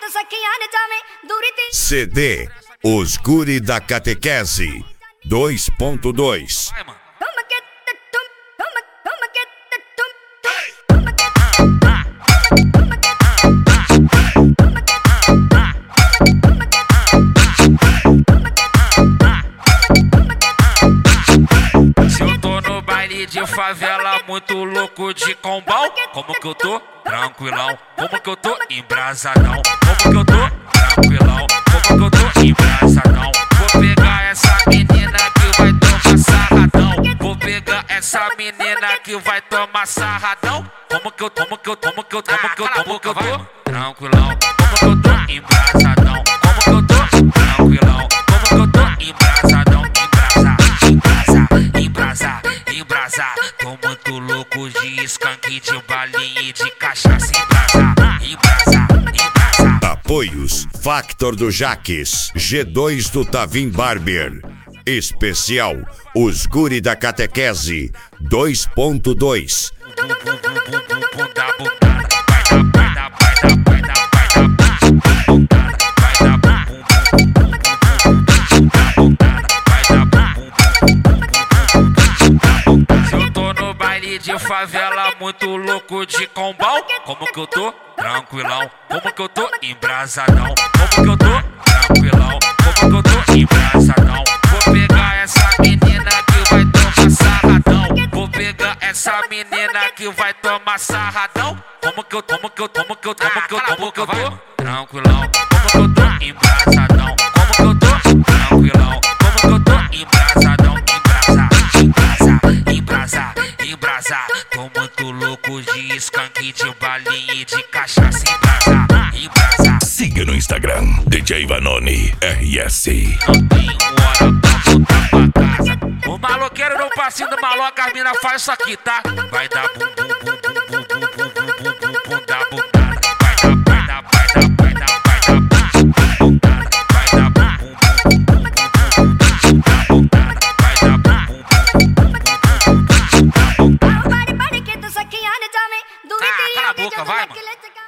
CD Os Guri da Catequese 2.2. Se eu tô no baile de favela, muito louco de combão, como que eu tô? Tranquilão. Como que eu tô? Embrasadão. Como que eu tô? Tranquilão. Como que eu tô? Embrasadão. Vou pegar essa menina que vai tomar sarradão. Vou pegar essa menina que vai tomar sarradão. Como que eu tô? Como que eu tô? Como que eu tô? Tranquilão. Como que eu tô? Embrasadão. Como que eu tô? Tranquilão. Como que eu tô? Embrasadão. Embrasa. Tô muito louco de skunk, de balinha e de cachaça. Embrasa. Apoios Factor do Jaques, G2 do Tavim Barber. Especial Os Guri da Catequese 2.2. De favela, muito louco de combão, como que eu tô? Tranquilão. Como que eu tô? Embrasadão. Como que eu tô? Tranquilão. Como que eu tô? Embrasadão. Vou pegar essa menina que vai tomar sarradão. Vou pegar essa menina que vai tomar sarradão. Como que eu tô? Como que eu tô? Tranquilão. Como que eu tô? Embrasadão. Como que eu tô? Tranquilão. Como que eu tô? Embrasadão. Embrasa. Tô muito louco de skunk, de balinha e de cachaça. Embrasa. Siga no Instagram, DJ Vanoni RS. Não tenho hora pra voltar pra casa. O maloqueiro no passinho do maloca, as mina faz isso aqui, tá? Vai dar bum bum bum.